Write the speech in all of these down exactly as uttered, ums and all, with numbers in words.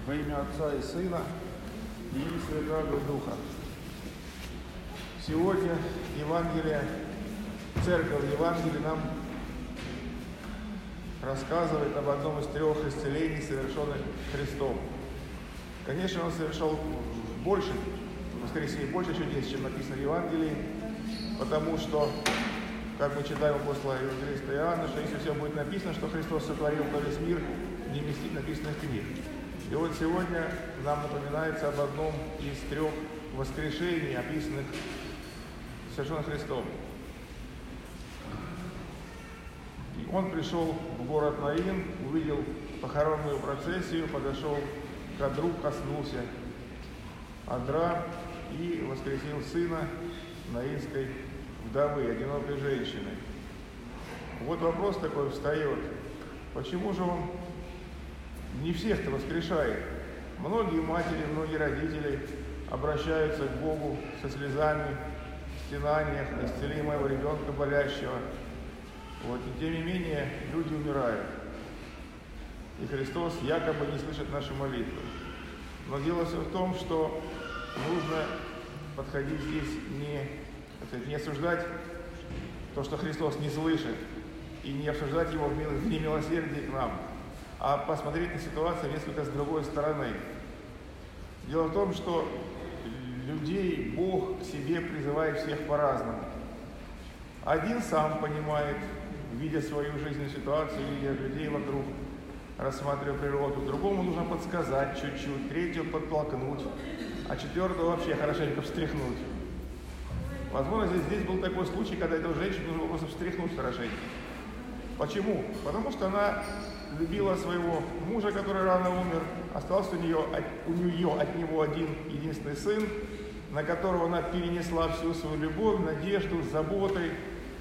Во имя Отца и Сына и Святаго Духа. Сегодня Евангелие, Церковь Евангелия нам рассказывает об одном из трех исцелений, совершенных Христом. Конечно, Он совершал больше, воскресенье больше чудес, чем написано в Евангелии, потому что, как мы читаем апостола Евангелиста Иоанна, что если все будет написано, что Христос сотворил, то весь мир не вместит написанных книг. И вот сегодня нам напоминается об одном из трех воскрешений, описанных совершенно Христом. И он пришел в город Наин, увидел похоронную процессию, подошел к одру, коснулся одра и воскресил сына наинской вдовы, одинокой женщины. Вот вопрос такой встает: почему же он не всех-то воскрешает? Многие матери, многие родители обращаются к Богу со слезами, в стенаниях, исцели моего ребенка болящего. Вот, и тем не менее люди умирают. И Христос якобы не слышит наши молитвы. Но дело все в том, что нужно подходить здесь не, так сказать, не осуждать то, что Христос не слышит, и не обсуждать его в немилосердии к нам, а посмотреть на ситуацию несколько с другой стороны. Дело в том, что людей Бог к себе призывает всех по-разному. Один сам понимает, видя свою жизненную ситуацию, видя людей вокруг, рассматривая природу. Другому нужно подсказать чуть-чуть, третьего подтолкнуть, а четвертого вообще хорошенько встряхнуть. Возможно, здесь, здесь был такой случай, когда эту женщину нужно просто встряхнуть хорошенько. Почему? Потому что она любила своего мужа, который рано умер. Остался у нее, у нее от него один единственный сын, на которого она перенесла всю свою любовь, надежду, заботы.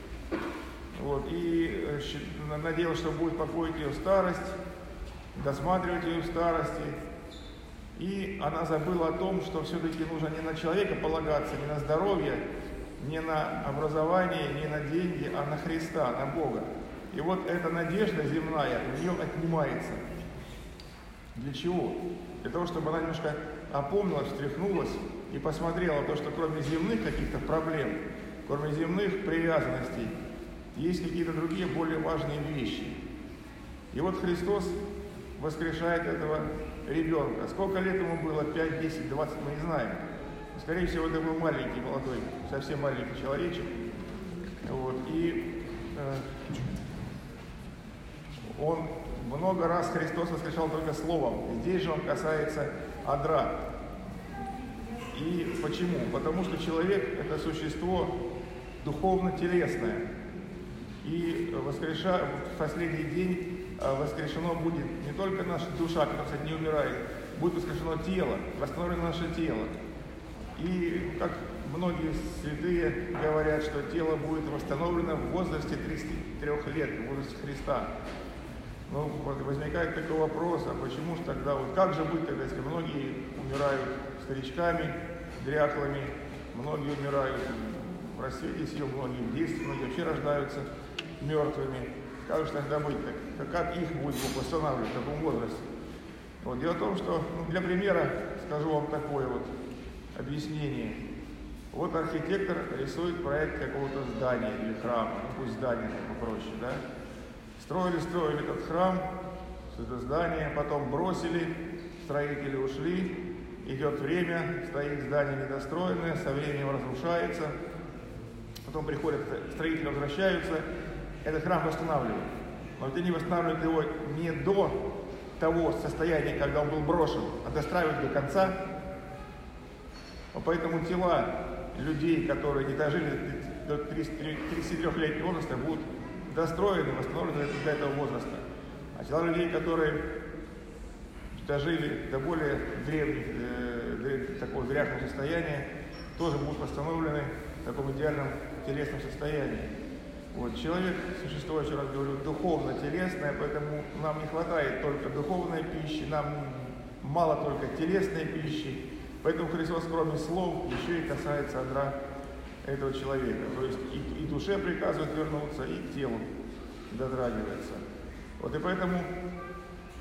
Вот, и надеялась, что будет покоить ее старость, досматривать ее в старости. И она забыла о том, что все-таки нужно не на человека полагаться, не на здоровье, не на образование, не на деньги, а на Христа, на Бога. И вот эта надежда земная у нее отнимается. Для чего? Для того, чтобы она немножко опомнилась, встряхнулась и посмотрела то, что кроме земных каких-то проблем, кроме земных привязанностей, есть какие-то другие более важные вещи. И вот Христос воскрешает этого ребенка. Сколько лет ему было? пять, десять, двадцать, мы не знаем. Скорее всего, это был маленький, молодой, совсем маленький человечек. Вот. И э, он много раз Христос воскрешал только словом. Здесь же он касается одра. И почему? Потому что человек – это существо духовно-телесное. И воскреша... в последний день воскрешено будет не только наша душа, которая, кстати, не умирает, будет воскрешено тело, восстановлено наше тело. И как многие святые говорят, что тело будет восстановлено в возрасте тридцати трёх лет, в возрасте Христа. Но возникает такой вопрос, а почему же тогда, вот как же быть тогда, если многие умирают старичками, дряхлыми, многие умирают в рассвете сил, многие в детстве, многие вообще рождаются мертвыми. Как же тогда быть? Так, как их будет Бог восстанавливать в таком возрасте? Вот. Дело в том, что, ну, для примера скажу вам такое вот объяснение. Вот архитектор рисует проект какого-то здания или храма, ну пусть здание так попроще, да? Строили, строили этот храм, это здание, потом бросили, строители ушли, идет время, стоит здание недостроенное, со временем разрушается, потом приходят строители, возвращаются, этот храм восстанавливают. Но вот они восстанавливают его не до того состояния, когда он был брошен, а достраивают до конца. Поэтому тела людей, которые не дожили до тридцатитрёхлетнего возраста, будут достроены, восстановлены до этого возраста. А тела людей, которые дожили до более древних, э, такого дряхлого состояния, тоже будут восстановлены в таком идеальном телесном состоянии. Вот. Человек, существо, еще раз говорю, духовно-телесное, поэтому нам не хватает только духовной пищи, нам мало только телесной пищи. Поэтому Христос, кроме слов, еще и касается одра этого человека. То есть и, и душе приказывает вернуться, и к телу дотрагивается. Вот и поэтому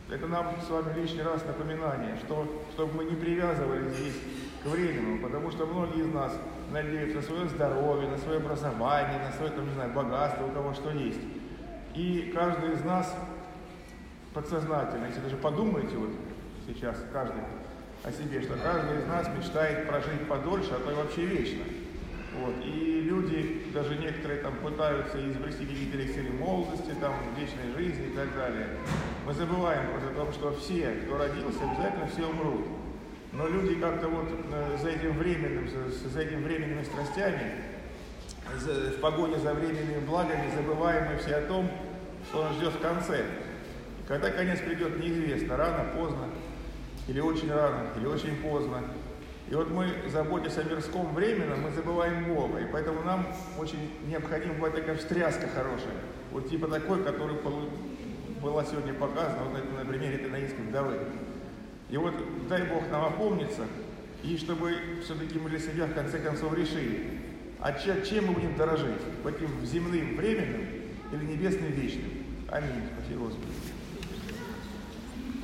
Это нам с вами лишний раз напоминание, что, чтобы мы не привязывались здесь к времени, потому что многие из нас надеются на свое здоровье, на свое образование, на свое, там, не знаю, богатство, у кого что есть. И каждый из нас подсознательно, если даже подумаете вот сейчас каждый о себе, что каждый из нас мечтает прожить подольше, а то и вообще вечно. Вот. И люди, даже некоторые там пытаются изобрести какие-то эликсиры молодости, там, вечной жизни и так далее. Мы забываем просто о том, что все, кто родился, обязательно все умрут. Но люди как-то вот за этим временным, за, за этими временными страстями, за, в погоне за временными благами, забываем мы все о том, что нас ждет в конце. И когда конец придет, неизвестно, рано, поздно, или очень рано, или очень поздно. И вот мы, заботясь о мирском временном, мы забываем Бога. И поэтому нам очень необходима была такая встряска хорошая. Вот типа такой, которая была сегодня показана вот на, на примере этой наинской вдовы. И вот дай Бог нам опомниться, и чтобы все-таки мы для себя в конце концов решили, а чем, чем мы будем дорожить? Этим земным временным или небесным вечным? Аминь. Спасибо, Господи.